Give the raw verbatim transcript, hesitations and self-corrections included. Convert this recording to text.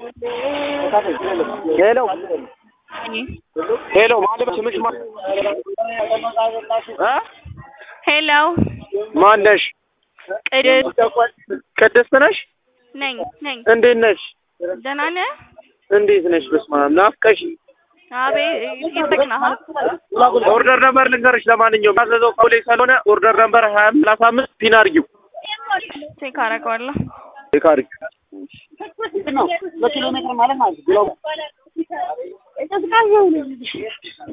ሄሎ ሄሎ ማለት ስምሽ ማን? አ ሄሎ ማን ነሽ? ቅድስት ቅድስት ነሽ? ነኝ ነኝ። እንዴት ነሽ? ደህና ነህ? እንዴት ነሽ? በስመ አብ ናፍቀሽ። አቤት እየጠቅናህ ኦርደር ነበር ልንገርሽ። ለማንኛውም ማዘዘው ቀውሌ ስለሆነ ኦርደር ነበር ሃያ ሰላሳ አምስት ፒን አድርጊው። ቼክ አደርገዋለሁ። ቼክ አድርጊው ነው በኪሎ ሜትር ማለት ማለት ነው።